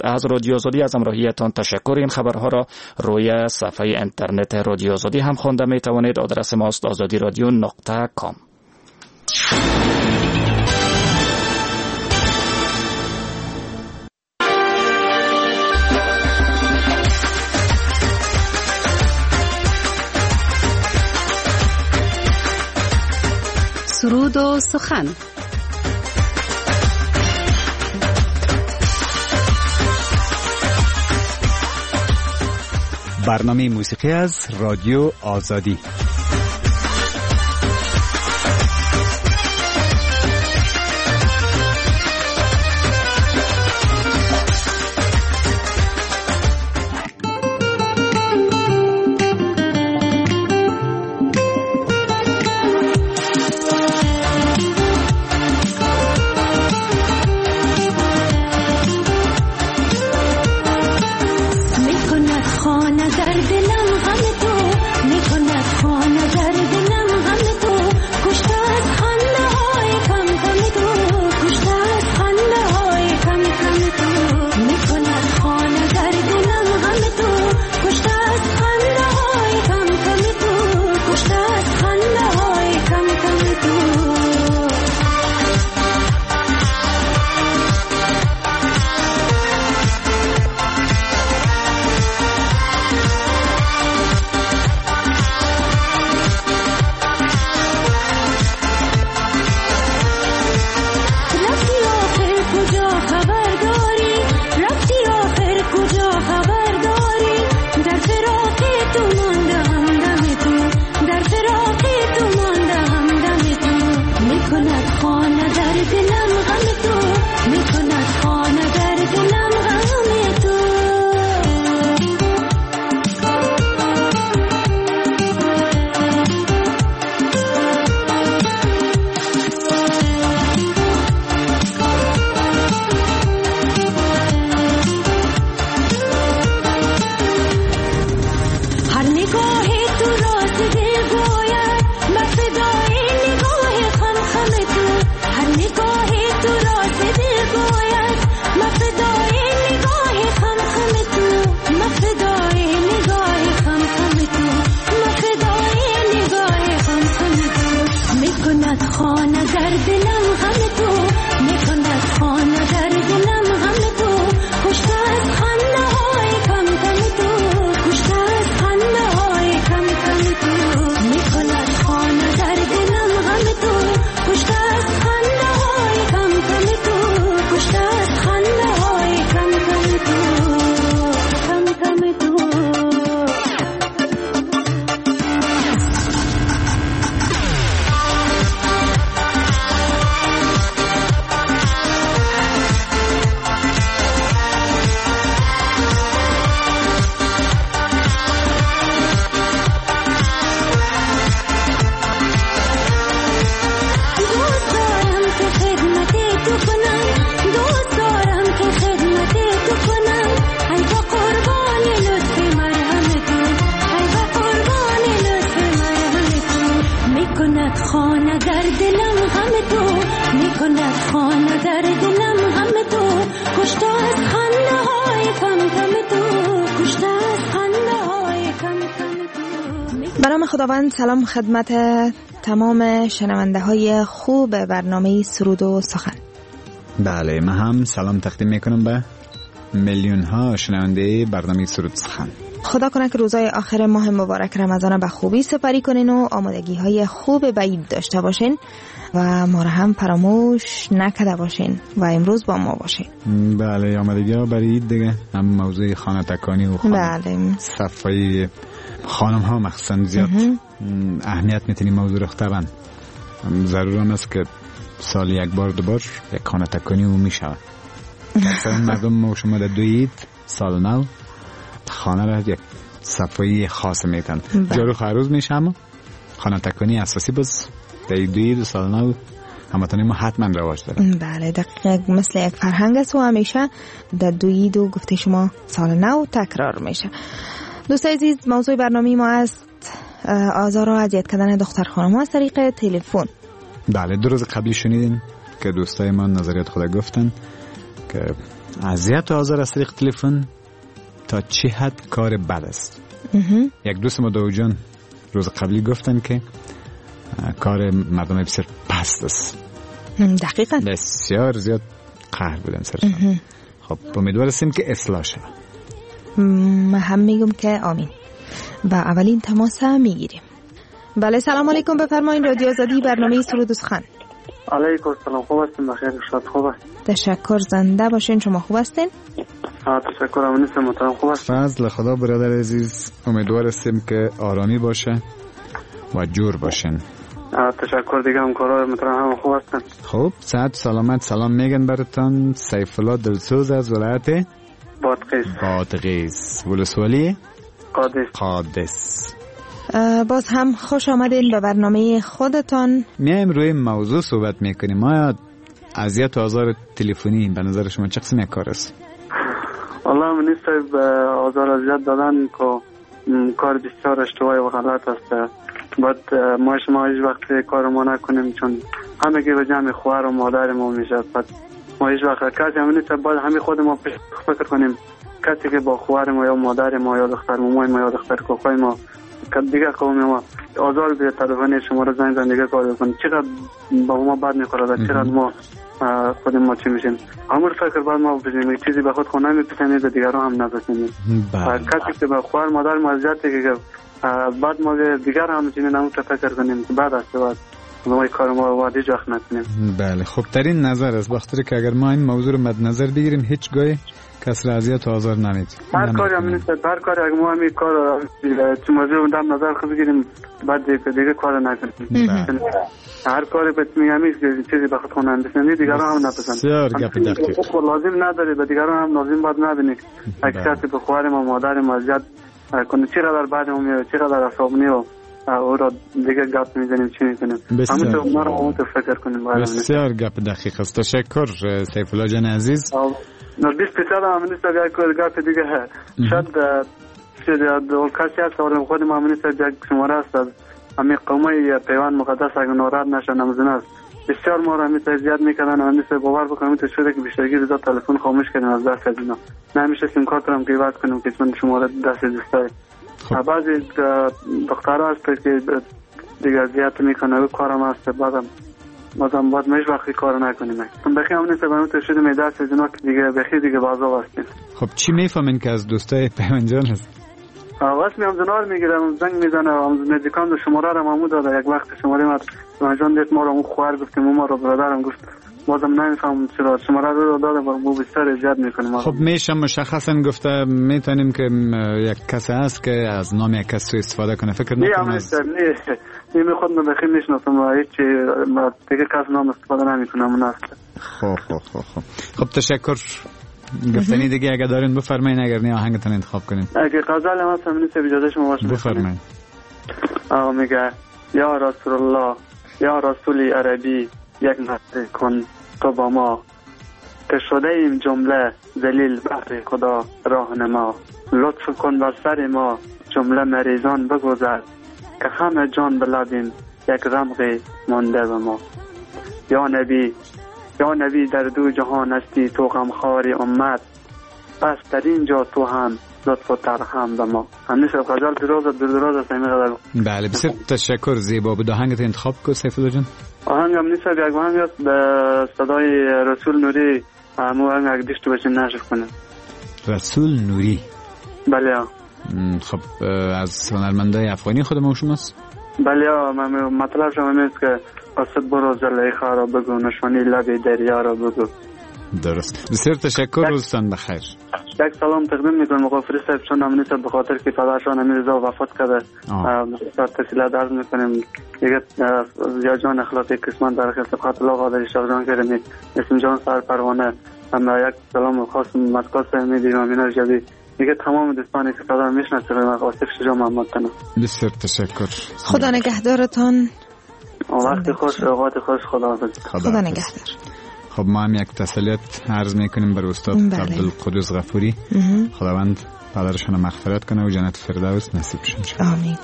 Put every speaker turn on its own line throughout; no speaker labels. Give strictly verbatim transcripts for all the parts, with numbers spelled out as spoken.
از رادیو آزادی از همراهیتان تشکر. این خبرها را روی صفحه اینترنت رادیو آزادی هم خوانده می توانید. آدرس ماست آزادی رادیو نقطه کام.
سرود و سخن.
برنامه موسیقی از رادیو آزادی.
برام خداوند سلام خدمت تمام شنونده های خوب برنامه سرود و سخن.
بله، من هم سلام تقدیم میکنم به میلیون ها شنونده برنامه سرود و سخن.
خدا کنه که روزای آخر ماه مبارک رمضان به خوبی سپری کنین و آمادگی های خوب به عید داشته باشین و ما را هم فراموش نکرده باشین و امروز با ما باشین.
بله، آمادگی ها برای عید دیگه، هم موضوع خانه تکانی و خانه
بله.
صفای خانم ها مخصوصا زیاد اهمیت میتونیم موضوع رو اختبن. ضروران است که سال یک بار دو بار یک خانه تکانی او میشود. مثلا مردم ما شما در دو عید سال نو خانه را یک صفایی خاص میتن. جارو خروز میشه، اما خانه تکانی اساسی باز در دو عید سال نو همتانی ما حتما رواج داره.
بله، دقیق مثل یک فرهنگ است و همیشه در دو عید و گفته شما سال نو تکرار میشه. دوستای عزیز، موضوع برنامه ما است آزار و اذیت کردن دختر خانم از طریق تلفن.
بله، دو روز قبلی شنیدین که دوستای من نظریات خود گفتن که اذیت و آزار از طریق تلفن تا چه حد کار بد است. یک دوست ما دو جان روز قبلی گفتن که کار مردم بسیار پست است.
دقیقاً
بسیار زیاد قهر بودن سرشان. خب امیدوار هستیم که اصلاح شود.
من هم میگم که آمین. و اولین تماس میگیریم. بله سلام علیکم، بفرمایید. رادیو آزادی، برنامه سرود و سخن.
علیکم السلام. خوب هستین؟ بخیر شاد خوب است.
تشکر، زنده باشین. شما خوب هستین؟
ها تشکر. امنیت محترم خوب است.
فضل خدا برادر عزیز، امیدوار هستیم که آرامی باشه و جور باشین.
تشکر. دیگه همکارای محترم هم خوب هستن.
خوب، صحت سلامت. سلام میگن براتون سیف الله دلسوز از ولایت
بادغیس.
بادغیس ولسوالی
قادس.
قادس.
باز هم خوش آمدین به برنامه خودتان.
میایم روی موضوع صحبت میکنیم. ما اذیت و آزار تلفنی به نظر شما چه قسم کار است؟
والله من نیست آزار اذیت دادن که کار بسیار اشتباهی و غلط است. باید ما شما هیچ وقت کار ما نکنیم، چون همه که به جمع خواهر و مادر ما میشه. ما هیچ وقت کسی همین نیست، باید همه خود ما فکر کنیم کسی که با خواهر ما یا مادر ما یا دختر مامای ما یا دختر کاکای ما دیگه قوم ما آزار به تلفن شما رو زنگ زنگ کار بکنیم، چقدر با ما بد میخوره، چقدر ما خود ما چی میشیم. همون فکر باید ما بکنیم چیزی به خود خود نمیپسندیم به دیگران هم نپسندیم. کسی که به خواهر مادر ما اذیت که بعد ما دیگر هم چنین همون فکر کنیم که بعد است بعد ما کار ما وادی جخ نکنیم.
بله، خوب ترین نظر است، بخاطر که اگر ما این موضوع رو مد نظر بگیریم هیچ گاهی کس را اذیت و آزار نمیدیم.
هر کاری هم نیست، هر کاری اگر ما همین کار چه موضوع در نظر خود بگیریم بعد دیگه کار نکنیم. هر کاری به میگم چیزی به خود خونم بسنی دیگران هم نپسند.
بسیار گپ دقیق.
لازم نداره به دیگران هم لازم باید نبینی. اگه کسی به خواهر ما مادر ما اذیت کنه چقدر بعد ما میاد چقدر عصبانی و او را دیگه گپ میزنیم چی میکنیم. همون تو ما رو اون تو فکر کنیم.
بسیار گپ دقیق است. تشکر سیف الله جان عزیز.
نه بیست درصد هم نیست یک گپ دیگه شاید شاید دو کسی هست که خود ما نیست یک شماره است همین قومه پیوان مقدس اگر نوراد نشه نمازن است. بسیار ما را همیشه زیاد میکنن و همیشه باور بکنم تو شده که بیشترگی رضا تلفن خاموش کردیم از دست از اینا. نمیشه سیم کارت هم قیمت کنیم که چون شماره دست دوستای بعضی دخترها هست که دیگه اذیت میکنه و کارم هست بعدم بازم باید ما هیچ وقتی کار نکنیم. بخی هم نیست باید تو شده می دست از اینا که دیگه بخی دیگه بازا هستیم.
خب چی میفهمین که از دوستای پیوانجان هست؟
واسه میام زنار میگیرم زنگ میزنه و نزدیکان دو شماره رو مامو داده. یک وقت شماره ما پیوانجان دید ما رو اون خواهر گفتیم ما رو برادرم گفت بازم نمیفهمم چرا شماره رو داده و ما بسیار اذیت میکنیم.
خب میشه مشخصا گفته میتونیم که یک کسی هست که از نام یک کسی استفاده کنه فکر نکنم.
نه نه نه می خود من بخیر میشناسم و هیچ دیگه کس نام استفاده نمیکنم اون است.
خب خب خب خب خب تشکر. گفتنی دیگه اگه دارین بفرمایید، اگر نه آهنگتون انتخاب کنین.
اگه غزل هم هست همین سه اجازه شما باشه
بفرمایید.
آقا میگه یا رسول الله یا رسولی عربی یک نظر کن تو با ما که شده ایم جمله ذلیل بحر خدا راهنما. لطف کن بر سر ما جمله مریضان بگذر که همه جان بلبیم یک رمق مانده به ما. یا نبی یا نبی در دو جهان هستی تو غمخوار امت پس در اینجا تو هم لطف و ترحم به ما. همیشه غزل دراز دور دراز است همین غزل.
بله بسیار تشکر. زیبا بود. آهنگت انتخاب کو سیف الله جان؟
آهنگم نیست یک آهنگ است به صدای رسول نوری. همون آهنگ اگه دیشت باشین نشر کنه. رسول
نوری.
بله.
خب از هنرمندای افغانی خود ما شماست؟
بله. من مطلب شما میست که قصد برو زلیخا را بگو نشانی لبی دریا را بگو.
درست. بسیار تشکر. روزتان بخیر.
یک سلام تقدیم میکنم مغفر صاحب چون هم نیست به خاطر که پدرشان امیر رضا وفات کرده. بسیار تسلیت عرض میکنیم دیگه یا جان اخلاقی قسمت در خدمت الله قادری شاه جان کردیم اسم جان سر پروانه هم یک سلام خاص مسکات صاحب میدیم امین رجبی دیگه تمام دوستانی که پدر میشناسه من آصف شجاع محمد تنو.
بسیار تشکر.
خدا نگهدارتان.
وقت خوش اوقات خوش. خدا حافظ.
خدا نگهدار.
خب ما هم یک تسلیت عرض میکنیم بر استاد عبدالقدوس غفوری. خداوند پدرشان مغفرت کنه و جنت فردوس نصیب شه.
آمین.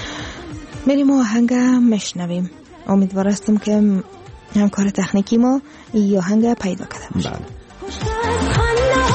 بریم آهنگ مشنویم. امیدوار هستم که همکار تکنیکی ما این آهنگ پیدا کرده باشه.
بله.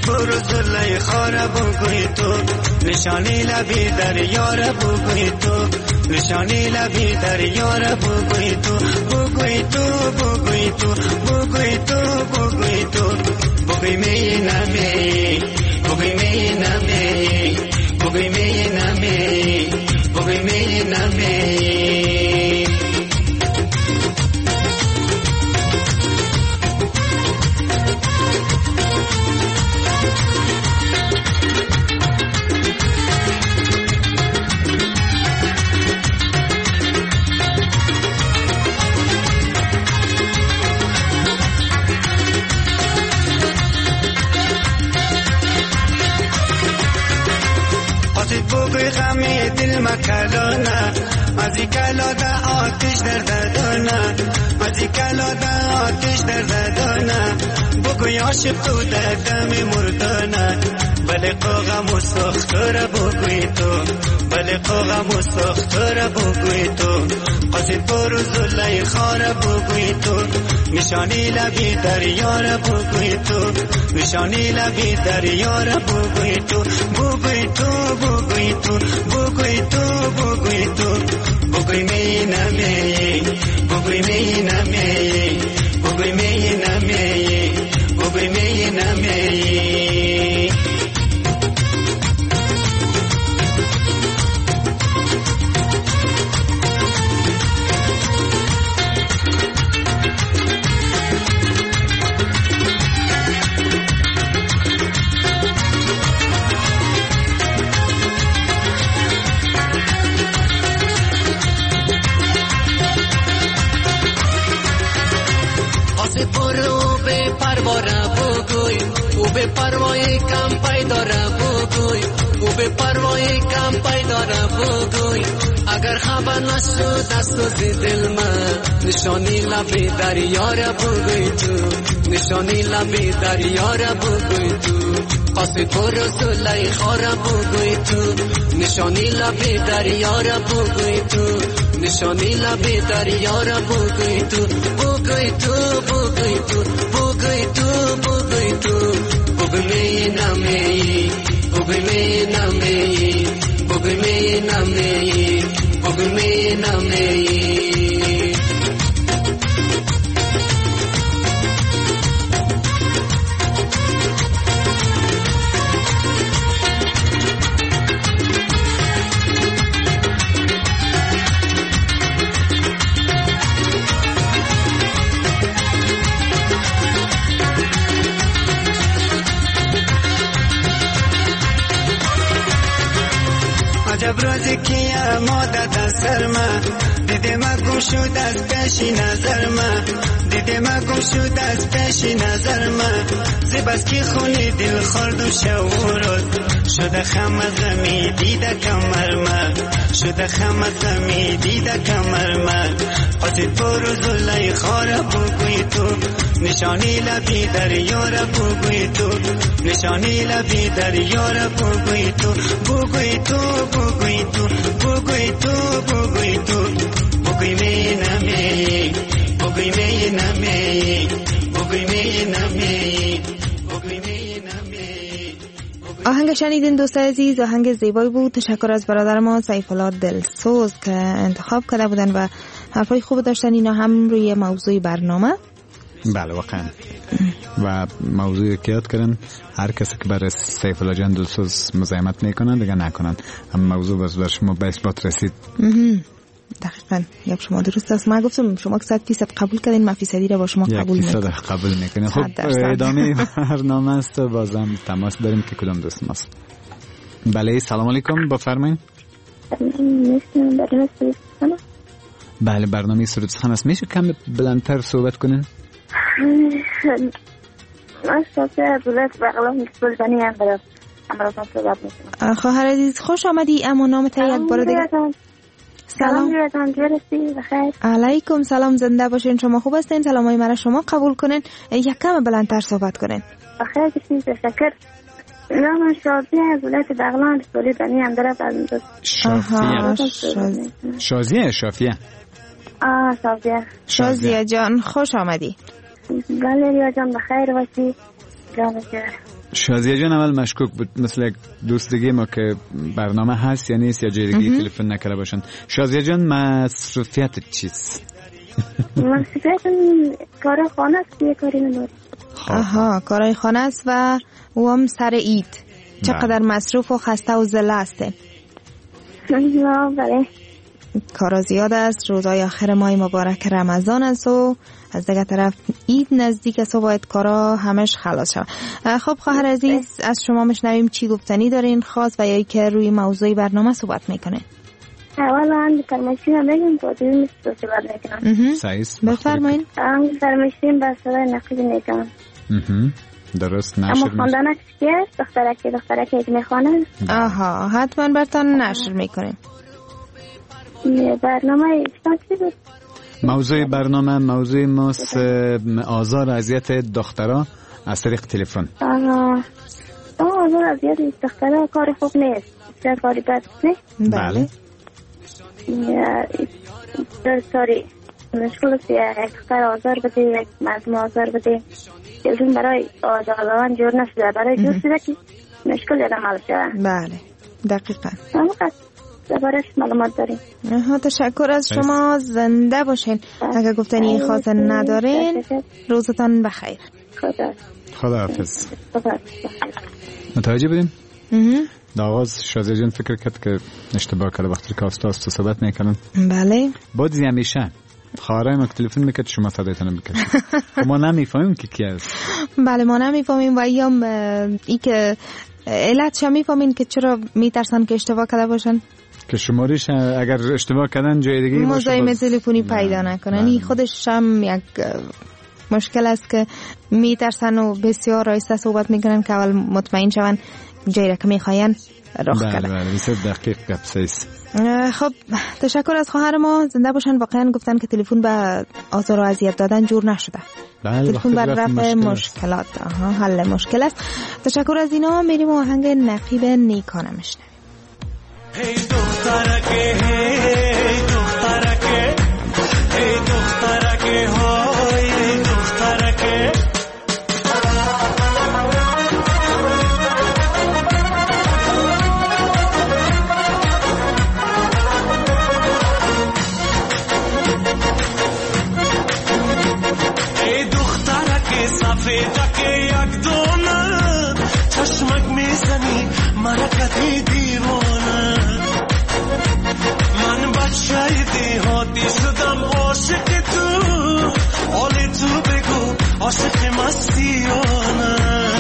پور زلیخا را بگوی تو، نشانی لبی دریا را بگوی تو، نشانی لبی دریا را بگوی تو، بگوی تو بگوی تو بگوی تو بگوی تو، بگوی می نمی بگوی می نمی بگوی می نمی بگوی می نمی. بگوی غمی دل مکلانه، از این کلاده آتش در ددانه، از این کلاده آتش در ددانه، بگوی عاشق تو در دم مردانه، بله قاغم و سختاره بگوی تو، بله قاغم و سختاره بگوی تو، قصد برو زلیخا را بگوی تو، نشانی لبی دریا را بگوی تو، نشانی لبی دریا را بگوی تو، بگوی تو بگوی تو بگوی تو بگوی تو، بگوی می نمی بگوی می نمی بگوی می نمی بگوی می نمی. برو به پرواره بگوی، او به پروای کم پیداره بگوی، او به پروای کم پیداره بگوی، اگر خبر نشد از تو زی دل من، نشانی لبی دریا را بگوی تو، نشانی لبی دریا را بگوی تو، قصد برو زلیخا را بگوی تو، نشانی لبی دریا را بگوی تو، نشانی لبی دریا را بگوی تو، بگوی تو بگوی تو بگوی تو بگوی تو، بگوی می نمی بگوی می نمی بگوی می نمی بگوی می نمی. عجب روزی که آماده در سر من، دیده ما گم شد از پیش نظر من، دیده ما گم شد از پیش نظر من، زباز که خونی دل خورد و شورد، شده خم غمی دیده کمر من، شده خم غمی دیده کمر من، قصد برو زلیخا را بگوی تو، نشانی لبی دریا را بگوی تو، نشانی لبی دریا را بگوی تو، بگوی تو بگوی تو بگوی تو بگوی تو، بگوی می نمی بگوی می نمی بگوی می نمی بگوی می نمی.
آهنگ شنیدین دوست عزیز، آهنگ زیبایی بود. تشکر از برادر ما سیف الله دلسوز که انتخاب کرده بودن و حرفای خوب داشتن. اینا هم روی موضوع برنامه.
بله واقعا. و موضوعی که یاد کردن هر کسی که برای سیف الله جان دلسوز مزاحمت میکنن دیگه نکنن. هم موضوع باز بر شما به اثبات رسید.
دقیقاً یک شما درست است. ما گفتم شما که صد فیصد قبول کردین، ما فیصدی را با شما قبول میکنیم.
یک فیصد قبول میکنیم. خب ادامه برنامه است، بازم تماس داریم که کدام دوست ماست. بله سلام علیکم، بفرمایید. بله برنامه سرود سخن است. میشه کم بلندتر صحبت کنین؟
من شخصه بلد بغلام بلدنی هم برم امرازم صحبت میکنم.
خواهر عزیز خوش آمدی. اما نام تا یک بار دیگه.
سلام بیادم جرسی بخیر.
علیکم سلام، زنده باشین. شما خوب هستین؟ سلامای مرا شما قبول کنین. یک کم بلندتر صحبت کنین.
بخیر کسی تشکر. نام شازیه بلد بغلام بلدنی هم برم.
شازیه شازیه شافیه
آه شازیه
شازیه جان خوش آمدی.
بله ریا جان بخیر باشی جان جان.
شازیه جان اول مشکوک بود، مثل دوست دیگه ما که برنامه هست یا نیست یا جای دیگه تلفن نکرده باشن. شازیه جان مصروفیت چیست؟
مصروفیت کار خانه است، یه کاری نداره.
آها، کارهای خانه است و او هم سر عید. چقدر مصروف و خسته و زله هسته؟
بله،
کارا زیاد است، روزهای آخر ماه مبارک رمضان است و از دیگه طرف عید نزدیک است و باید کارا همش خلاص شود. خب خواهر عزیز، از شما مشنویم چی گفتنی دارین خاص و یا که روی موضوع برنامه صحبت میکنه؟
اولا فرمایشیم بگیم با دوی مثل صحبت میکنم.
سعیس
بفرمایین.
فرمایشیم به صدای نقیب میکنم.
درست نشر
اما خواندنش که دخترکی دخترکی که میخوانه.
آها، حتما برتان نشر میکنیم.
برنامه چی بود؟
موضوع برنامه موضوع ماست آزار اذیت دخترها از طریق تلفن.
آها، آزار اذیت دخترها کار خوب نیست، چه کاری بد نیست.
بله.
در ساری مشکل است، یک دختر آزار بده، یک مردم آزار بده، دلتون برای آزار دادن جور نشده، برای جور شده که مشکل یادم حل شده.
بله، دقیقا.
همونقدر دربارش معلومات داریم.
ها، تشکر از شما، زنده باشین. اگر گفتنی خاص ندارین روزتان بخیر.
خدا
خدا حافظ.
خدا
متوجه بودیم؟ در آغاز شازیه جان فکر کرد که اشتباه کرده وقتی که استاد تو صحبت میکنن.
بله.
بودی همیشه خواهرای ما که تلفن میکرد شما صدایتان میکرد. ما نمیفهمیم که کی است.
بله، ما نمیفهمیم و ایام ای که علت شما میفهمین که چرا میترسن که اشتباه کرده باشن، که
شماریش اگر اشتباه کردن جای دیگه باشه
مزاحم تلفنی پیدا نکنن. این خودش هم یک مشکل است که میترسن و بسیار آهسته صحبت میکنن که اول مطمئن شون جایی را که میخواین راه
بله
کرده.
بله بسیار دقیق گپ سیست.
خب تشکر از خواهر ما، زنده باشن. واقعا گفتن که تلفن به آزار و اذیت دادن جور نشده، تلفن بر رفع مشکلات، آها، حل مشکل است. تشکر از اینا. میریم آهنگ نقیب نیکانه میشنویم.
هی دخترکه هی دخترکه هی دخترکه های دخترکه ای دخترکه سفیدکه یک دونه چشمک میزنی مرکتی دیوانه من بچه دیهاتی شدم عاشق تو حالی تو بگو عاشق مستیانه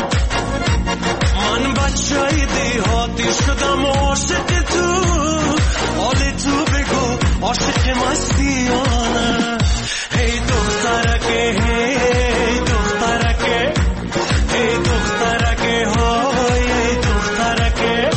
من بچه دیهاتی شدم عاشق تو حالی تو بگو عاشق مستیانه هی دخترکه هی دخترکه هی دخترکه های دخترکه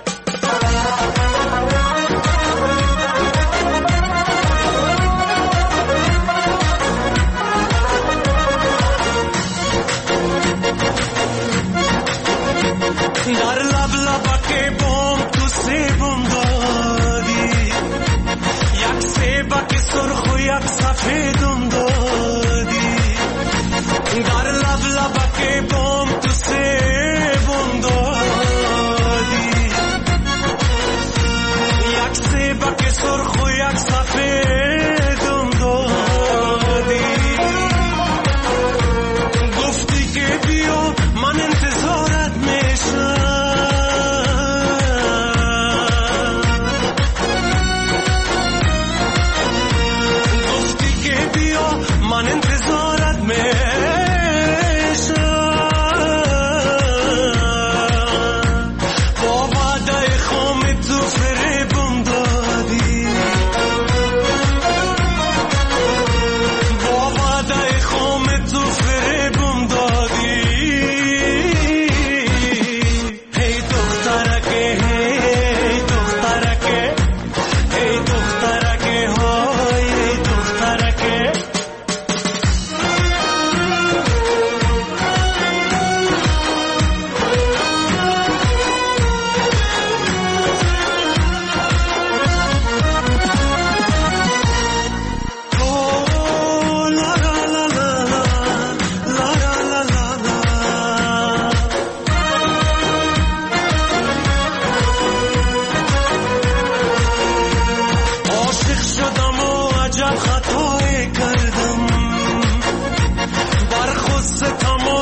در لب لبک بام تو سیبم دادی یک سیبک سرخ و یک سفیدم دادی در لب لبک بام تو سیبم دادی یک سیبک سرخ و یک سفیدم دادی گفتی که بیا من انتظارت میشم گفتی که بیا من انتظارت میشم با وعده خام تو فریبم دادی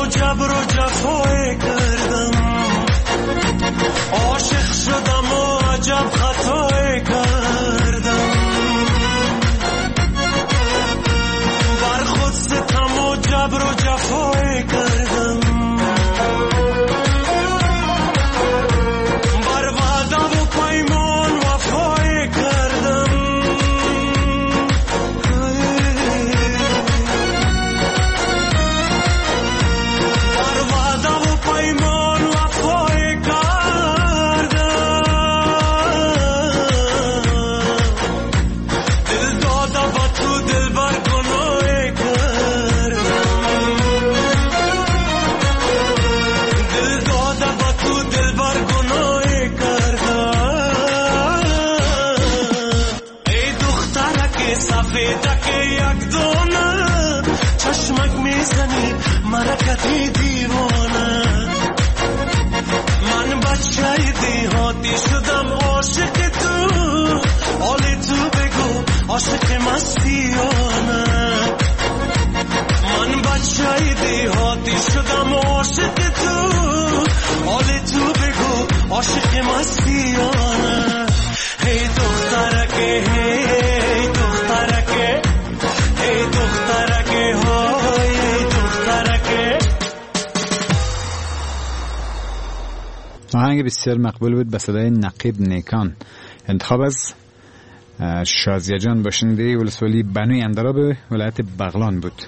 و جبر و جفای کردم عاشق شدم و عجب خطای کردم بر خود ستم و جبر و جفای کردم بر وعده و پیمان وفای کردم بر وعده و پیمان وفای کردم دل داده با تو دل بر گناه کردم دل داده با تو دل بر گناه کردم ای دخترک سفیدک یک دانه چشمک میزنی مرکتی دیوانه من بچه دیهاتی شدم عاشق تو حالی تو بگو عاشق مستیانه من بچه دیهاتی شدم عاشق تو حالی تو بگو عاشق مستیانه هی دخترک هی دخترک هی دخترک های هی دخترک.
آهنگ بسیار مقبول بود به صدای نقیب نیکان. انتخاب از شازیه جان باشنده ولسوالی بنوی اندراب ولایت بغلان بود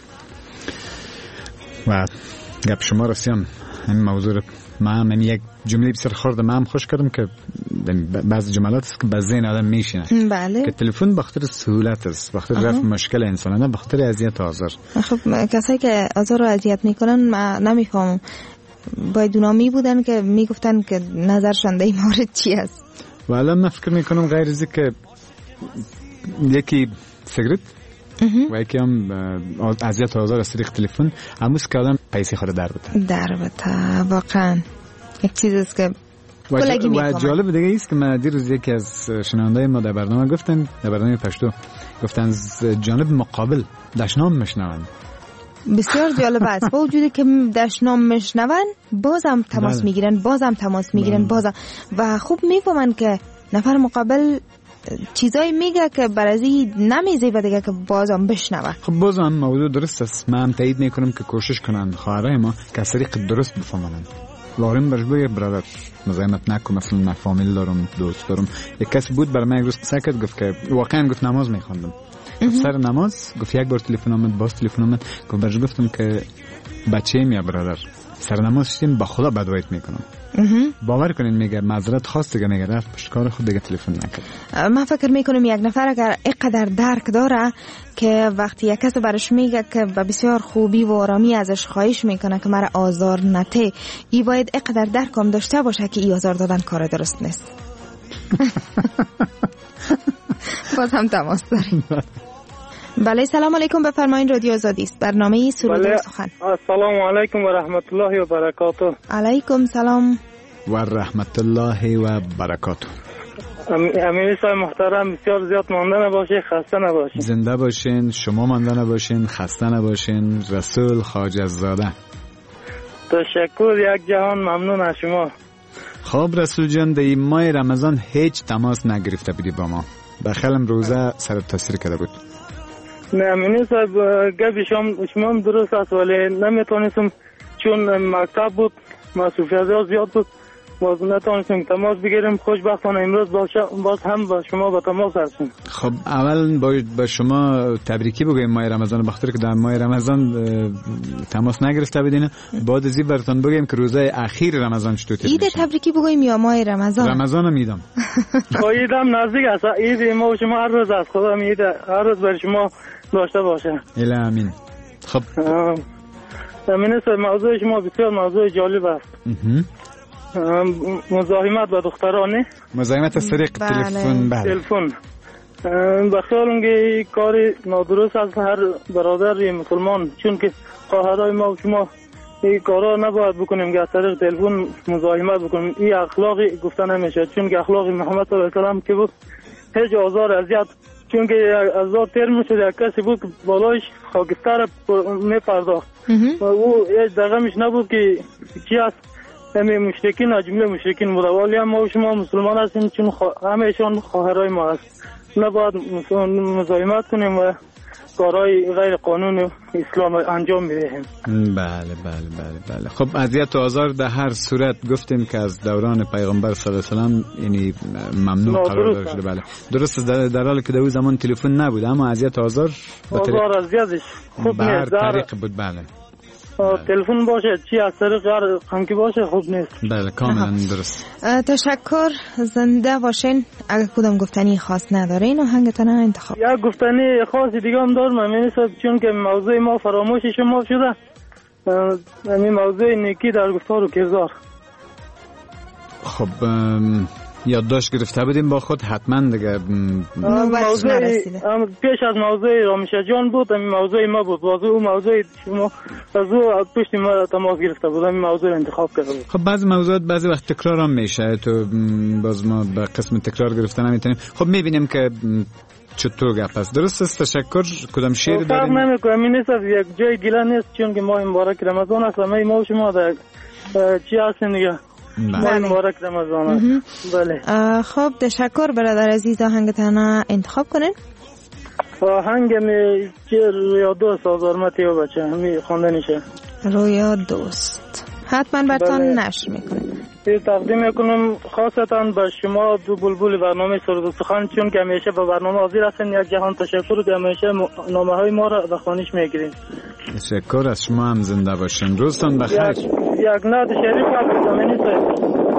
و گپ شما رسیم این موضوع ما من یک جمله بسیار خورده ما هم خوش کردم که بعض جملات است که به ذهن آدم میشینه
بله
که تلفن بخاطر سهولت است بخاطر رفع مشکل انسان نه بخاطر اذیت و آزار.
خب کسایی که آزار و اذیت میکنن من نمیفهمم باید اونا می بودن که میگفتن که نظرشان در این مورد چی است.
و الان من فکر میکنم غیر از که یکی سیگرت و یکی هم اذیت و آزار از طریق تلفن هموست که آدم پیسه خود در بده
در بده واقعا یک چیز است که
و, جا و جالب دیگه ایست که من دیروز یکی از شنوندای ما در برنامه گفتن در برنامه پشتو گفتن جانب مقابل دشنام مشنون.
بسیار جالب است با وجودی که دشنام مشنون بازم تماس میگیرن بازم تماس میگیرن بازم و خوب میفهمن که نفر مقابل چیزایی میگه که برازی نمیزه و دیگه که بازم بشنوه.
خب بازم موضوع درست است. من هم تایید میکنم که کوشش کنن خواهرای ما که از طریق درست بفهمن. لارم برش بگه برادر مزاحمت نکن مثلا من فامیل دارم دوست دارم. یک کس بود برای من یک روز سکت گفت که واقعا گفت نماز میخوندم سر نماز گفت یک بار تلفن آمد باز تلفن آمد گفت برش گفتم که بچه ایم یا برادر سر نماز شدیم با خدا بدوایت میکنم. باور کنین میگه معذرت خواست دیگه میگه رفت پشتکار خود دیگه تلفن نکرد.
من فکر میکنم یک نفر اگر اینقدر درک داره که وقتی یک کس برش میگه که با بسیار خوبی و آرامی ازش خواهش میکنه که مرا آزار نده ای باید اینقدر درک هم داشته باشه که ای آزار دادن کار درست نیست. باز هم تماس داریم. بله سلام علیکم بفرمایید رادیو آزادی است برنامه سرود و سخن.
السلام علیکم و رحمت الله و برکاته.
علیکم سلام
و رحمت الله و برکاته.
امیر صاحب محترم بسیار زیاد مانده نباشید خسته نباشید.
زنده باشین شما مانده نباشین خسته نباشین. رسول خواجه زاده.
تشکر یک جهان ممنون از شما.
خب رسول جان در این ماه رمضان هیچ تماس نگرفته بودی با ما بخیالم روزه سر تاثیر کرده بود.
نه امیر صاحب گفت شما شما هم درست است ولی نمیتونستم چون مکتب بود مسئولیت زیاد بود باز نتونستیم تماس بگیریم. خوشبختانه امروز باز هم با شما با تماس هستیم.
خب اول با, با شما تبریکی بگویم ماه رمضان بخاطر که در ماه رمضان تماس نگرفته بودین. بعد از این براتون بگیم که روزای اخیر رمضان چطور میشه.
عید تبریکی بگویم یا ماه رمضان؟
رمضان میدم.
عیدم نزدیک است. عید ما و شما هر روز است. خدا میده هر روز بر شما داشته باشه.
اله امین. خب
امین صاحب موضوع شما بسیار موضوع جالب است. مزاحمت با دخترانه
مزاحمت از طریق تلفن. بله
تلفن به خیالم که کار نادرست است هر برادر مسلمان چون که خواهرای ما و شما این کارا نباید بکنیم که از طریق تلفن مزاحمت بکنیم. این اخلاقی گفته نمیشه چون که اخلاق محمد صلی الله علیه و سلم که بود هیچ آزار اذیت چون که از آن تیر میشد یک کسی بود که بالایش خاکستر میپرداخت و او هیچ دقیقش نبود که چی است همه مشرکین از جمله مشرکین بود، ولی هم ما و شما مسلمان هستیم چون همهشان خواهرای ما هست، نباید مزاحمت کنیم و کارهای غیر قانون اسلام انجام میدهیم.
بله بله بله بله. خب اذیت و آزار در هر صورت گفتیم که از دوران پیغمبر صلی الله علیه و سلم یعنی ممنوع قرار داده شده. بله درست، در, در حالی که در اون زمان تلفن نبود اما اذیت و آزار
آزار اذیتش خوب
نیست،
نیست،
در طریق بود. بله
تلفن باشه چی از طریق خانکی باشه خوب نیست.
بله کاملا درست.
تشکر، زنده باشین. اگر کدام گفتنی خاص ندارین آهنگتان انتخاب.
یک گفتنی خاصی دیگه هم دارم من صاحب، چون که موضوع ما فراموش شما شده، همین موضوع نیکی در گفتار و کردار.
خب یادداشت گرفته بودیم با خود حتما دیگه.
موضوع پیش از موضوع رامیشه جان بود، همین موضوع ما بود، موضوع او موضوع شما از او پشت ما تماس گرفته بود، همین موضوع انتخاب کرده بود.
خب بعضی موضوعات بعضی وقت تکرار هم میشه، تو باز ما به قسم تکرار گرفتن نمیتونیم. خب میبینیم که چطور گپ است. درست است. تشکر. کدام شعر داریم؟
فرق نمیکنه، همین نیست یک جای گله نیست، چون که ماه مبارک رمضان است، ما و شما در چی هستیم دیگه.
بله.
مبارک رمضان. بله.
خب تشکر برادر عزیز، آهنگتان انتخاب کنین.
آهنگ می چه رویا دوست آزارمتی و بچه همی خواندنیشه.
رویا دوست حتما براتون نشر میکنیم.
تقدیم میکنم خاصتا به شما دو بلبل برنامه سرود و سخن، چون که همیشه به برنامه حاضر هستین. یک جهان تشکر که همیشه نامه های ما را به خوانش میگیرین.
تشکر از شما، هم زنده باشین. روزتان بخیر.
یک, یک نعت شریف هست.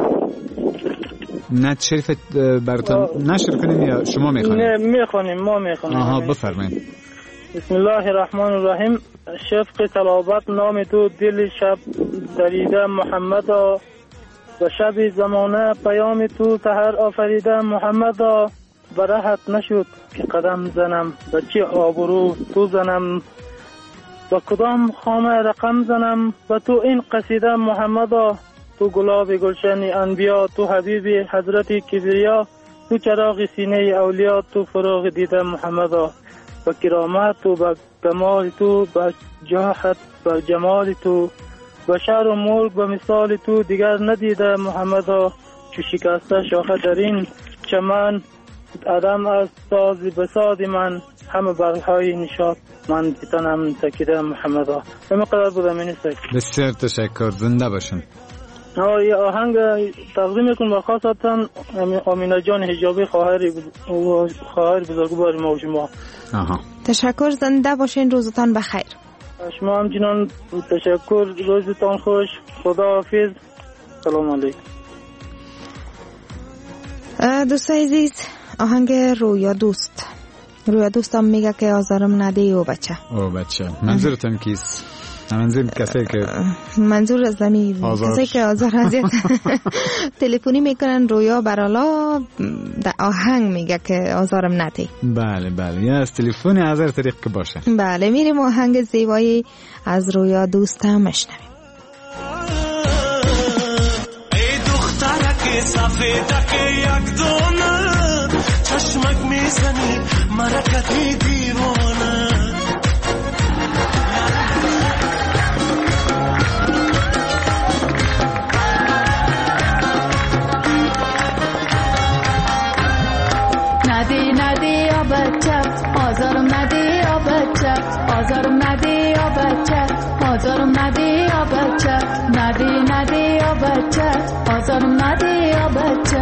نعت شریف براتون نشر کنیم یا شما میخوانید؟
نه میخوانیم، ما میخوانیم.
آها بفرمایید.
بسم الله الرحمن الرحیم. شفق تلاوت نام تو دل شب دریده محمدا، و شب زمانه پیام تو سحر آفریده محمدا. برهت نشد که قدم زنم، به چه آبرو تو زنم، با کدام خامه رقم زنم، و تو این قصیده محمدا. تو گلاب گلشن انبیا، تو حبیب حضرت کبریا، تو چراغ سینه اولیا، تو فراغ دیده محمدا. با کرامت تو، با کمال تو، با جاحت، با جمال تو، با شعر و ملک و مثال تو دیگر ندیده محمدا. چو شکسته شاخه در این چمن، آدم از ساز بساز من، همه برهای نشاط من بتنم تکیده محمدا. همه قدر بودم این است.
بسیار تشکر، زنده باشن.
یه آهنگ تقدیم میکنم با خاصتا آمینه جان حجابی، خواهر خواهر بزرگوار ما و شما.
آها
تشکر، زنده باشین. روزتان بخیر.
شما همچنان تشکر، روزتان خوش. خدا حافظ. سلام علیکم.
دوست عزیز، آهنگ رویا دوست. رویا دوستم میگه که آزارم نده او بچه.
او بچه منظورتون کیست؟ منظور کسی که
منظور از زمین کسی که آزار ازیت تلفنی میکنن رویا برالا در آهنگ میگه که آزارم نده.
بله بله، یا از تلفنی از هر طریق که باشه.
بله میریم آهنگ زیبایی از رویا دوستم مشنویم.
ای دخترک سفیدک یک دونه، چشمک میزنی مرکتی دیوانه.
آزارم نده یا بچه، آزارم نده یا بچه، آزارم نده یا بچه، نده نده یا بچه، آزارم نده یا بچه.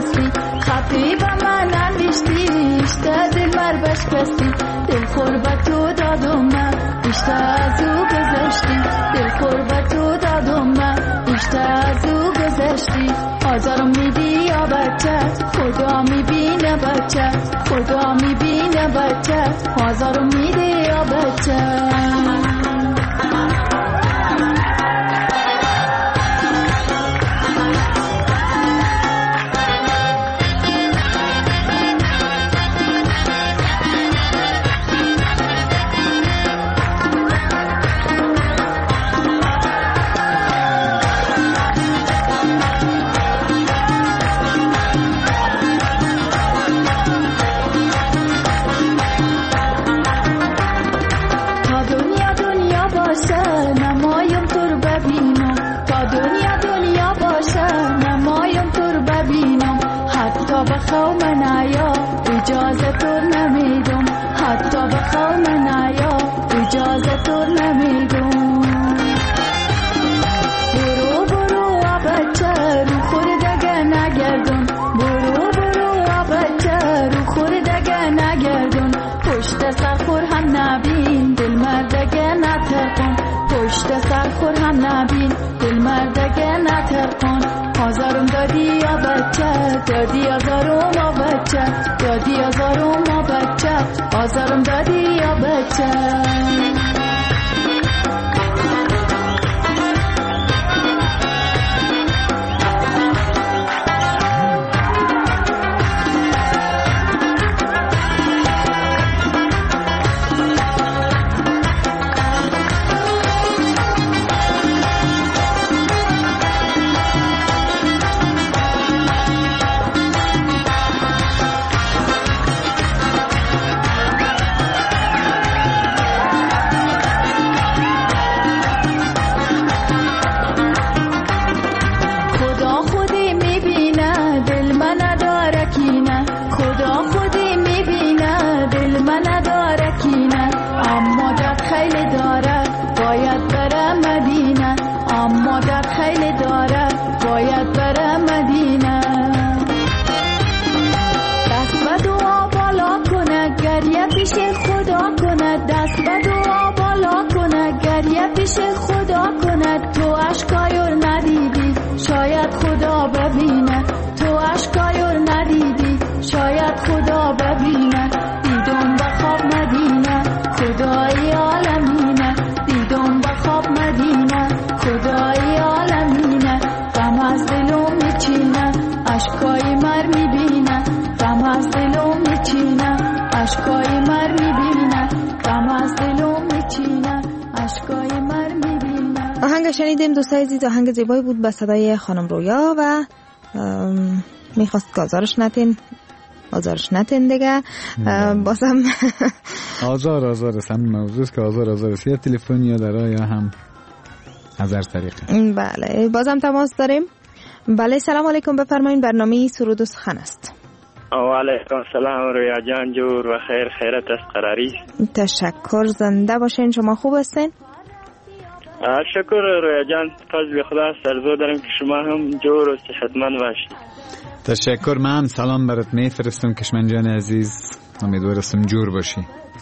بستی خطی به من نوشتی اشته دل مر بشکستی دل خور به تو دادم من اشته از او گذشتی دل خور به تو دادم من اشته از او گذشتی آزارم میدی یا بچه خدا میبینه بچه خدا میبینه بچه آزارم میدی یا بچه بخوام نیا اجازه تو نمیدم حتی بخوام نیا اجازه تو نمیدم برو برو بچه رو خوردگه نگردون برو برو بچه رو خوردگه نگردون پشت سر خور هم نبین دل مردگه نترکن پشت سر خور هم نبین دل مردگه نترکن آزارم دادی یا بچه دادی آزارم یا بچه دادی آزارم یا بچه آزارم دادی یا بچه پیش خدا کند تو اشکایور ندیدی شاید خدا ببینه تو اشکایور ندیدی شاید خدا ببینه دیدم به خواب مدینه خدای عالمینه دیدم به خواب مدینه خدای عالمینه غم از دلم میچینه اشکای مر میبینه غم از دلم میچینه اشکای مر میبینه غم از دلم میچینه اشکای مر میبینه.
آهنگ شنیدیم دوستای عزیز، آهنگ زیبایی بود به صدای خانم رویا و میخواست که آزارش نتین آزارش نتین دیگه. بازم
آزار آزار است، همین موضوع است که آزار آزار است، یا تلفن یا درا یا هم از هر طریق.
بله بازم تماس داریم. بله سلام علیکم، بفرمایید، برنامه سرود و سخن است.
و علیکم السلام رویا جان، جور و خیر، خیرت است، قراری.
تشکر، زنده باشین. شما خوب هستین؟
شکر رویا جان، فضل خدا سرزو دارم که شما هم جور و صحتمند باشید.
تشکر، من هم سلام برات میفرستم کشمن جان عزیز، امیدوارم جور باشی.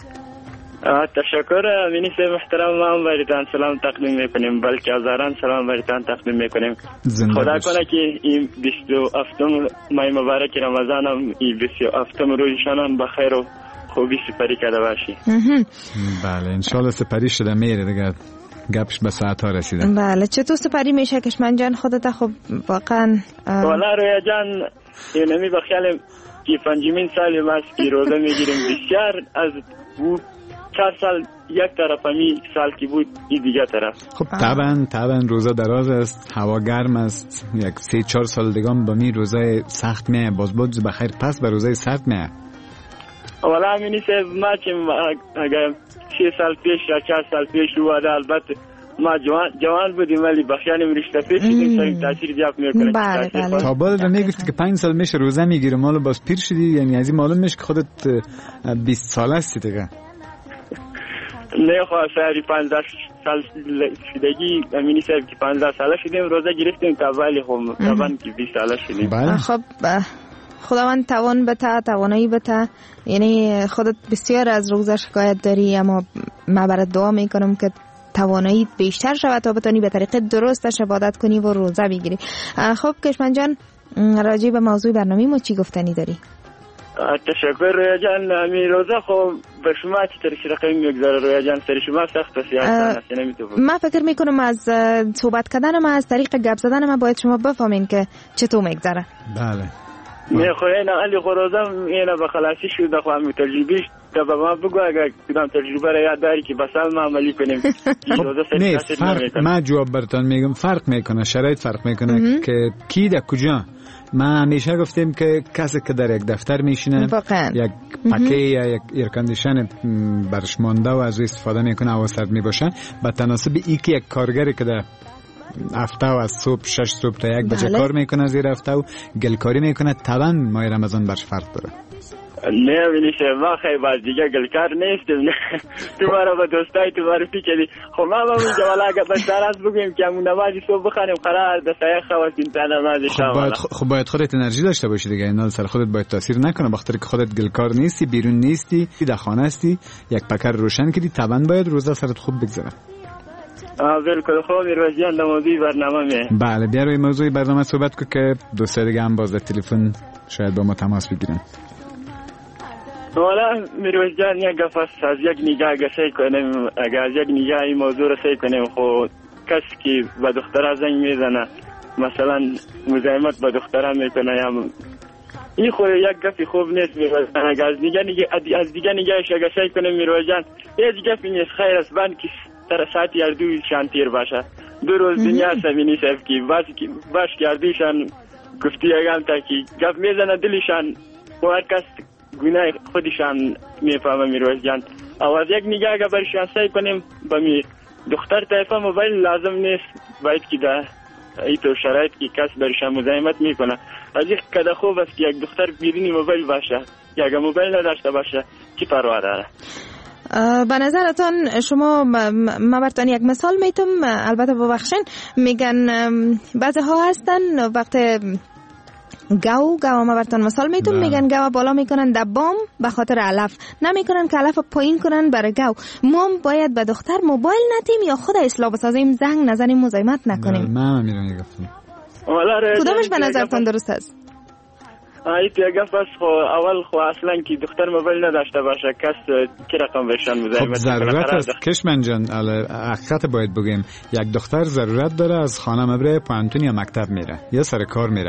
تشکر امینی صاحب محترم، ما هم بریتان سلام تقدیم میکنیم، بلکه هزاران سلام بریتان تقدیم میکنیم. خدا کنه که این بیست و هفتم ماه مبارک رمضان هم این بیست و هفتم روزشان هم بخیر و خوبی سپری کرده باشی.
بله انشالله سپری شده میره دیگه، گپش به ساعت ها رسیده.
بله چطور سپری میشه کشمن جان خودت؟ خب واقعا
والا رویا جان اینمی بخیال که پنجمین سال ماست که روزه میگیریم، بسیار از او چهار سال یک طرف همی سال که بود این دیگه طرف.
خب طبعا طبعا روزه دراز است، هوا گرم است، یک سه چهار سال دیگه با می روزه سخت میه، باز بود بخیر پس به روزه سرد میه.
والا همینی صاحب ما که اگر سه سال پیش یا چهار سال پیش رو البته ما جوان جوان بودیم ولی بخیانیم رشته پیش شدیم، سریم تاثیر زیاد میکنه.
بله بله.
تا بعد رو میگفتی که پنج سال میشه روزه میگیری، مالو باز پیر شدی، یعنی از این معلوم میشه که خودت بیست ساله هستی دیگه.
نه خواه سری پانزده سال شدگی امینی صاحب که پانزده ساله شدیم روزه گرفتیم تا ولی خب طبعا که بیست ساله شدیم.
خب خداوند توان بده، توانایی بده. یعنی خودت بسیار از روزه شکایت داری، اما من برات دعا میکنم که توانایی بیشتر شود تا بتونی به طریق درستش عبادت کنی و روزه بگیری. خب کشمن جان، راجع به موضوع برنامه ما چی گفتنی داری؟
تشکر رویا جان. امی روزه خب به شما چطور رقمی میگذاره رویا جان؟ سر شما سخت است یا آسان است؟ نمیتونم.
من فکر میکنم از صحبت کردن ما، از طریق گپ زدن ما باید شما بفهمین که چطور میگذره.
بله.
نه خو اینا علی خروزم اینا به خلاصی شده، خو هم تجربیش تا به ما بگو اگر کدام تجربه را یاد داری که بسال ما عملی کنیم.
نه فرق، من جواب براتون میگم فرق میکنه، شرایط فرق میکنه که کی در کجا. من همیشه گفتیم که کسی که در یک دفتر میشینه، یک پکه یا یک ایر کاندیشن برش مانده و از استفاده میکنه، هوا سرد میباشه، به تناسب ای که یک کارگری که در هفته و از صبح شش صبح تا یک بجه کار میکنه، زیر هفته و گلکاری میکنه، طبعا ماه رمضان برش فرق داره.
نه ویلیشه ما خیلی باز دیگه گلکار نیستیم. تو بارا با دوستای تو بارا پیچلی. خب ما با اونجا والا اگر بسر از بگویم که همون نمازی صبح بخانیم قرار دستای خواسیم تا نمازی شما.
خب باید, خب باید خودت انرژی داشته باشی دیگه، اینا سر خودت باید تاثیر نکنه، بخاطر که خودت گلکار نیستی، بیرون نیستی، در خانه هستی، یک پکر روشن کردی، طبعا باید روزه سرت خوب بگذره.
آه بالکل. خوب میروزیان در موضوع برنامه می.
بله بیا روی موضوع برنامه صحبت کن که دوستا دیگه هم باز در تلفن شاید با ما تماس بگیرن.
والا میروز جان یک گفت از یک نگاه اگر سعی کنیم، اگر از یک نگاه این موضوع رو سعی کنیم، خب کسی که به دختره زنگ میزنه مثلا مزاحمت به دختره میکنه یا این خود یک گفی خوب نیست میروز جان. اگر از دیگه نگاه از دیگه نگاهش اگر سعی کنیم میروز جان، هیچ گفی نیست، خیر است بند که سر ساعت یردوی شانتیر باشه. دو روز دنیا سمینی سف کی باش کی باش کردیشان گفتی اگم تا کی گف میزنه دلشان و هر کس گناه خودشان میفهمه میروز جان. آواز یک نگاه اگر برشان سعی کنیم با می دختر طرفه موبایل لازم نیست، باید که در ایتو شرایط که کس برشان مزاحمت میکنه. از یک کده خوب است که یک دختر بیرونی موبایل باشه، یا اگر موبایل نداشته باشه چی پروا داره.
به نظرتان شما، ما براتون یک مثال میتم، البته ببخشین، میگن بعضی ها هستن وقت گاو گاو ما براتون مثال میتم، میگن گاو بالا میکنن در بام به خاطر علف، نمیکنن که علف پایین کنن برای گاو. ما باید به دختر موبایل ندیم یا خود اصلاح بسازیم، زنگ نزنیم، مزاحمت نکنیم.
من میرم میگفتم
کدومش به نظرتان درست است؟
ایت یک گفت خو اول خو اصلا که دختر موبایل نداشته باشه کس کی رقم بهشان مزاحمت.
خب ضرورت است کشمن جان، حقیقت باید بگیم، یک دختر ضرورت داره از خانه مبره پانتون یا مکتب میره یا سر کار میره.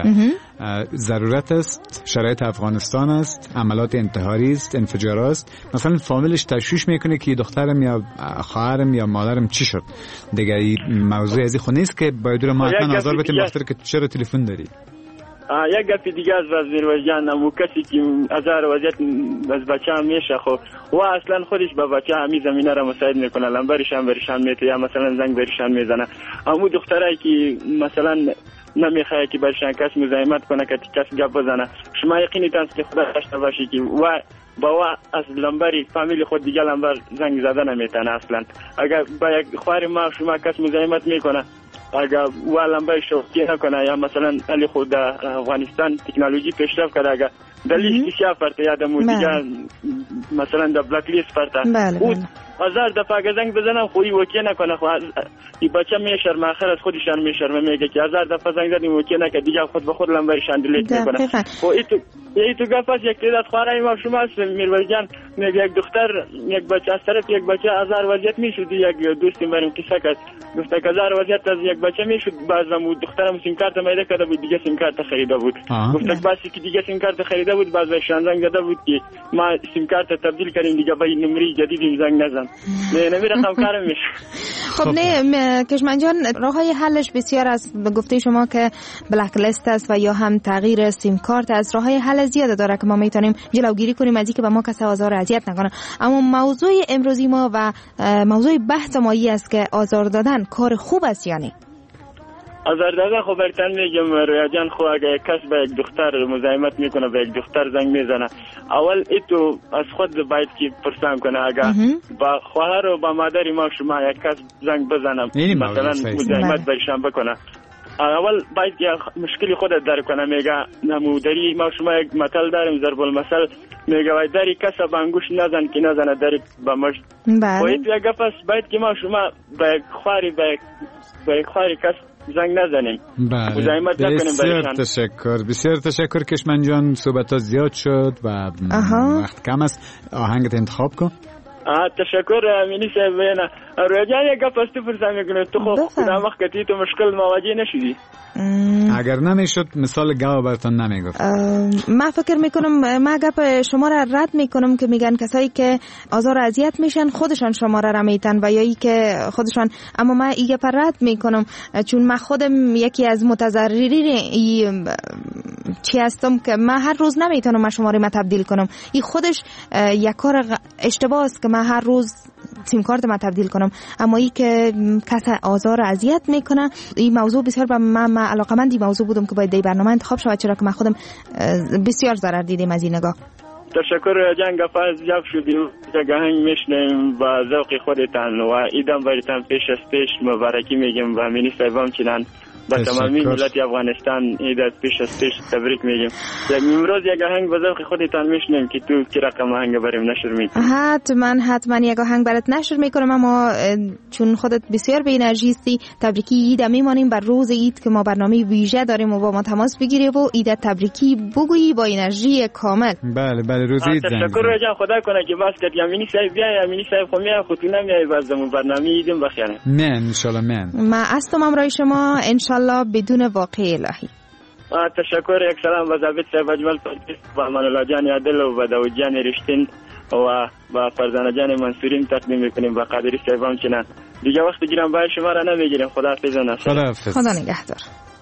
ضرورت است، شرایط افغانستان است، عملات انتحاری است، انفجار است، مثلا فامیلش تشویش میکنه که دخترم یا خواهرم یا مادرم چی شد دیگه. این موضوع ازی خو نیست که باید رو ما حتما آزار بتیم بخاطر که چرا تلفن داری.
یک گفی دیگه از وزیر وجدان نمو کسی که ازار وضعیت از بچه هم میشه خب و اصلا خودش به بچه همی زمینه را مساعد میکنه، لنبرشان برشان میته یا مثلا زنگ برشان میزنه. امو دختره که مثلا نمیخواه که برشان کس مزاحمت کنه که کس گپ بزنه، شما یقینی تانست که خدا داشته باشی که و با و از لنبری فامیل خود دیگه لنبر زنگ زده نمیتنه اصلا. اگر با یک خوار ما شما کس مزاحمت میکنه، اگر والنبای شوکی نکنه یا مثلا علی خود افغانستان تکنولوژی پیشرفت کرده، اگر دلیل کشیف فرته یا دمو دیگه مثلا در بلاک لیست فرته خود هزار دفعه اگر زنگ بزنم خوی وکی نکنه، خود این بچه میشرم آخر از خودشان میشرم، میگه که هزار دفعه زنگ زدیم وکی نکنه دیگه خود به خود لنبایشان دلیت میکنه. خب ایتو ایتو گفت یک تعداد خوارای ما شما میروز جان، میگه یک دختر یک بچه از طرف یک بچه هزار وضعیت میشد، یک دوستی مریم کیسه کرد گفت که هزار وضعیت از یک بچه میشد، بعضم دخترم سیم کارت میده کرده بود دیگه سیم کارت خریده بود، گفت که باسی که دیگه سیم کارت خریده بود باز بهشان زنگ زده بود که ما سیم کارت تبدیل کردیم دیگه به نمره جدیدی زنگ نزن. نه نمیره کم کارم میشه.
خب نه کشمن جان، راههای حلش بسیار است، به گفته شما که بلک لیست است و یا هم تغییر سیم کارت است. راههای حل زیاده داره که ما میتونیم جلوگیری کنیم از اینکه به ما کسی آزار اذیت نکنه. اما موضوع امروزی ما و موضوع بحث ما این است که آزار دادن کار خوب است یا نه؟
آزار دادن خب برتن میگم رویا جان، خب اگه کس به یک دختر مزاحمت میکنه، به یک دختر زنگ میزنه، اول ایتو از خود باید که پرسان کنه، اگه با خواهر و با مادر ما شما یک کس زنگ بزنم مثلا مزاحمت برشان بکنه، اول باید که مشکلی خودت درک کنه. میگه نموداری ما شما یک مثل داریم ضرب المثل، میگه باید دری کس انگوش نزن که نزنه دری به مشت.
بله.
باید یک گپ است، باید که ما شما به یک خواری به یک خواری کس زنگ نزنیم.
بله. بسیار تشکر. بسیار تشکر کشمن جان، صحبت ها زیاد شد و آها. وقت کم است، آهنگت انتخاب کن.
آه تشکر امینی صاحب. نه رویا جان یک گپ است پرسیدم میکنه تو خود خدا وقت که تو مشکل مواجه نشدی؟
اگر نمیشد مثال گاو براتون نمیگفت.
من فکر میکنم ما گپ شما را رد میکنم که میگن کسایی که آزار اذیت میشن خودشان شما را میتن و یا ای که خودشان، اما من این گپ رد میکنم چون من خودم یکی از متضررین چی هستم که من هر روز نمیتونم شماره ما تبدیل کنم. این خودش یک کار اشتباه است که من هر روز سیم کارت ما تبدیل کنم، اما ای که کس آزار اذیت میکنه این موضوع بسیار به من, من علاقمند این موضوع بودم که باید دی برنامه انتخاب شود، چرا که من خودم بسیار ضرر دیدم از این نگاه.
تشکر جان، گفت جواب شدیم گهنگ میشنیم و ذوق خودتان و ایدم بریتان پیش از پیش مبارکی میگیم و امینی صاحبم چنان با تمامی ملت افغانستان ایدت پیش از پیش تبریک میگیم. امروز یک آهنگ به ذوق خودتان میشنیم که تو کی رقم آهنگ بریم نشر میکنیم؟
حتما حتما یک آهنگ برات نشر میکنم، اما چون خودت بسیار به انرژی هستی تبریکی اید میمانیم بر روز اید که ما برنامه ویژه داریم و با ما تماس بگیری و ایدت تبریکی بگویی با انرژی کامل.
بله بله روز اید.
تشکر جان، خدا کنه که باز که امینی صاحب بیای، امینی صاحب خو میای خودت نمیای بازمون برنامه ایدم بخیر.
من ان شاء الله من
ما هستم امرای شما ان شاء الله بدون واقع الهی.
تشکر. یک سلام به ضابط صاحب اجمل و امان الله جان عادل و به داود جان رشتین و با فرزانه جان منصورین تقدیم میکنیم و قادری صاحب هم چنان. دیگه وقت گیرم باید شما را نمیگیریم. خدا حافظ.
خدا حافظ.
خدا نگهدار.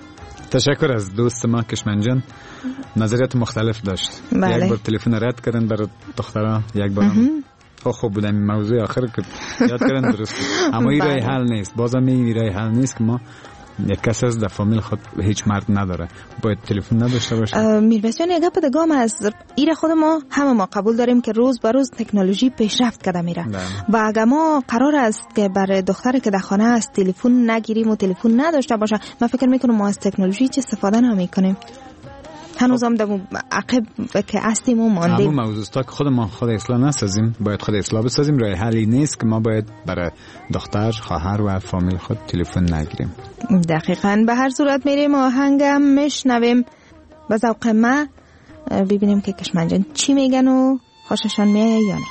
تشکر از دوست ما کشمن جان، نظریات مختلف داشت.
بله.
یک بار تلفن رد کردن برای دخترها، یک بار خب خوب بودم این موضوع آخر که یاد کردن درست، اما این رای حل نیست. بازم این رای حل نیست که ما یک کس از در فامیل خود هیچ مرد نداره باید تلفن نداشته باشه.
میربسیان یک گپ دگام از ایره خود ما همه ما قبول داریم که روز به روز تکنولوژی پیشرفت کرده میره و اگر ما قرار است که برای دختری که در خانه است تلفن نگیریم و تلفن نداشته باشه، من فکر میکنم ما از تکنولوژی چه استفاده نمیکنیم. هنوز هم در عقب که هستیم و ماندیم.
همون موضوع است که خود ما خود اصلاح نسازیم، باید خود اصلاح بسازیم. راه حلی نیست که ما باید برای دختر، خواهر و فامیل خود تلفن نگیریم.
دقیقاً. به هر صورت میریم آهنگم میشنویم به ذوق ما، ببینیم که کشمن جان چی میگن و خوششان میاد یا نه.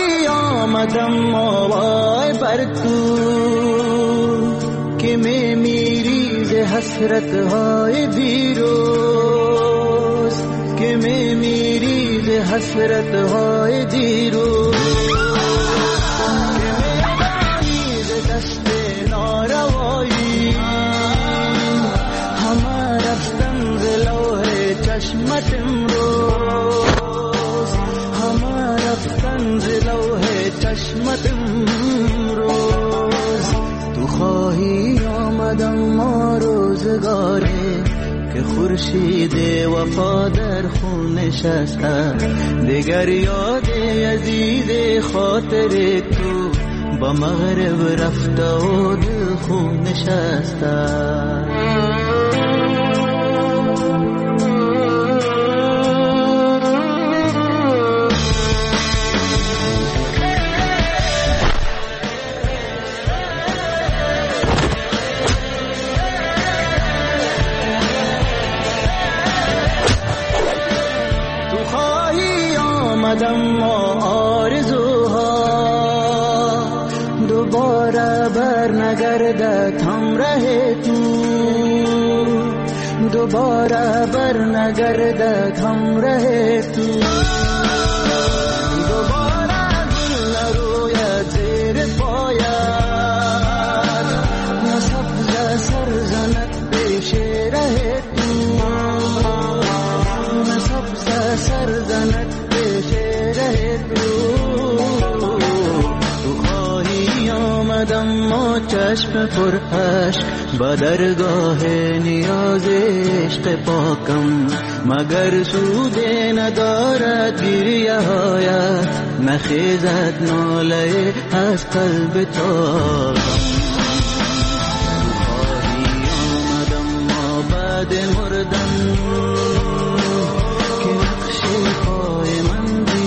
خواهی آمدم آوای بر تو که می میری ز حسرت های دیروز که می میری ز حسرت های دیروز که می بری ز دست ناروایی همه رفتن ز لوح چشمت امروز همه رفتن ز لوح چشمت امروز تو خواهی آمدم ما روزگاره که خورشید وفا در خون نشسته دیگر یاد عزیز خاطر تو با مغرب رفته و دل خون نشسته آمدم آرزوها دوباره بر نگردد هم ره تو دوباره بر نگردد هم ره تو دوباره گل نروید زیر پایت نه سبز سر زند پیش ره تو نه سبز سر زند تو خواهی آمدم ما چشم پرعشق با درگاه نیاز عشق پاکم مگر سود ندارد گریه هایت نخیزد ناله از قلب تاکم تو خواهی آمدم ما بعد مردن که نقش پای من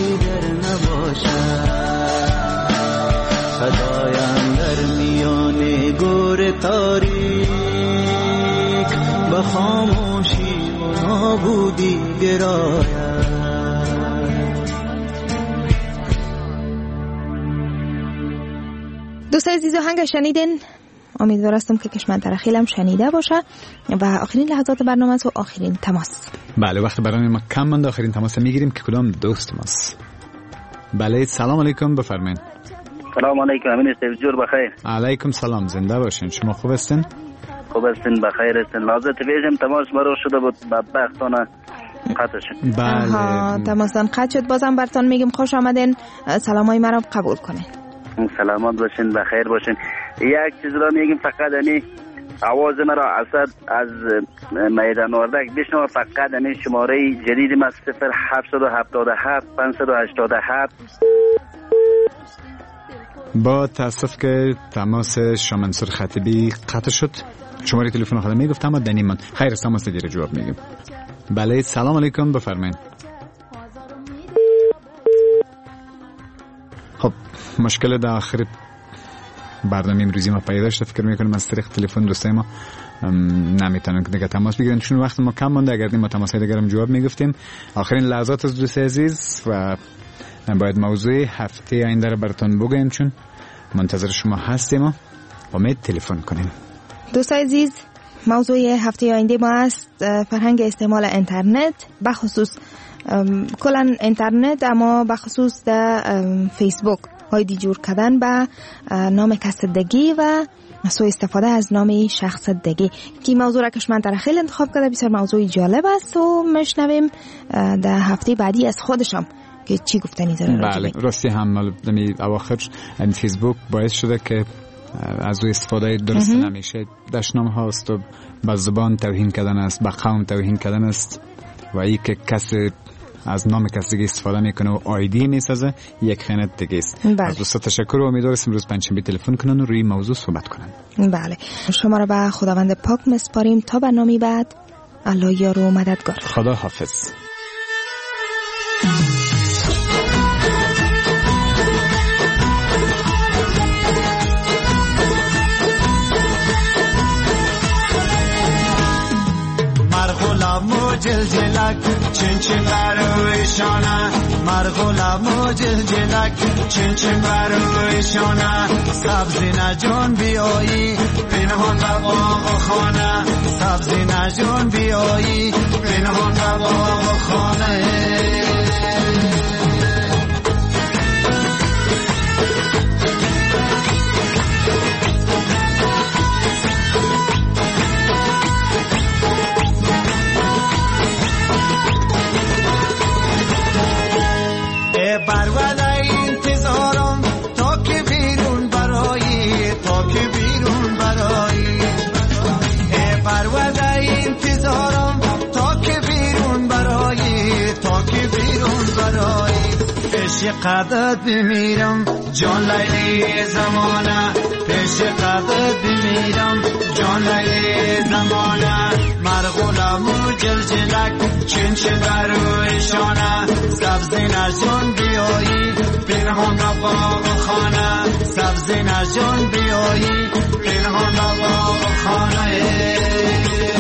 صدایم در میان گور تاریک به خاموشی و نابودی گراید
دوستای عزیز آهنگ شنیدین امیدوارم که کشمن ترخیل هم شنیده باشه و آخرین لحظات برنامه است و آخرین تماس
بله وقت برنامه ما کم مونده آخرین تماس میگیریم که کدام دوست ماست بله سلام علیکم بفرمایید
سلام علیکم امین است جور بخیر
علیکم سلام زنده باشین شما خوب هستین
خوب هستین بخیر هستین لحظات پیشم تماس مرو شده بود بدبختانه قطع شد
بله تماسان قطع شد بازم براتون میگم خوش آمدین سلامای مرا قبول کنین
سلامت باشین بخیر باشین یک چیز را میگم فقط یعنی آواز مرا اسد از میدان وردک بشنو فقط یعنی شماره جدید ما صفر هفت هفت هفت پنج هشت هفت
با تاسف که تماس شاه منصور خطیبی قطع شد شماره تلفن خودم میگفتم اما دنی من خیر تماس دیگه جواب میگم بله سلام علیکم بفرمایید خب مشکل در آخر برنامه امروزی ما پیدا شد فکر میکنم از طریق تلفن دوستای ما نمیتونن دیگه تماس بگیرن چون وقت ما کم مونده اگر ما تماس دیگه هم جواب میگفتیم آخرین لحظات از دوست عزیز و باید موضوع هفته آینده رو براتون بگیم چون منتظر شما هستیم و امید تلفن کنیم
دوستای عزیز موضوع هفته آینده ما است فرهنگ استعمال اینترنت بخصوص کلا اینترنت اما بخصوص در فیسبوک هایدی جور کردن به نام کسدگی و سوء استفاده از نام شخص دیگه که موضوع را کشمن ترخیل انتخاب کرده بسیار موضوع جالب است و میشنویم در هفته بعدی از خودشم که چی گفتنی داره
بله راستی هم دمی اواخر این فیسبوک باعث شده که از او استفاده درست نمیشه دشنام هاست و به زبان توهین کردن است به قوم توهین کردن است و ای که کسی از نام کسی دیگه استفاده میکنه و آیدی میسازه یک خیانت دیگه است. از دوستا تشکر و امیدوارم امروز پنجشنبه تلفن کنن و روی موضوع صحبت کنن.
بله شما را به خداوند پاک میسپاریم تا برنامه بعد. الله یار و مددگار.
خدا حافظ.
جل جلک چن چن برای شانه مرغولم و جلجلک چین چین برویشانه سبزی نجون بیایی پنهان به باغ و خانه سبزی نجون بیایی پنهان به باغ و خانه برود انتظارم تا که بیرون برایی تا که بیرون برایی برود انتظارم تا که بیرون برایی تا که بیرون برایی پیش قدرت بمیرم جان لیلی زمانه پیش قدرت بمیرم جان لیلی زمانه مرغولم و جلجلک چین چه برویشانه سبزی نجون بیایی پنهان به باغ و خانه سبزی نجون بیایی پنهان به باغ و خانه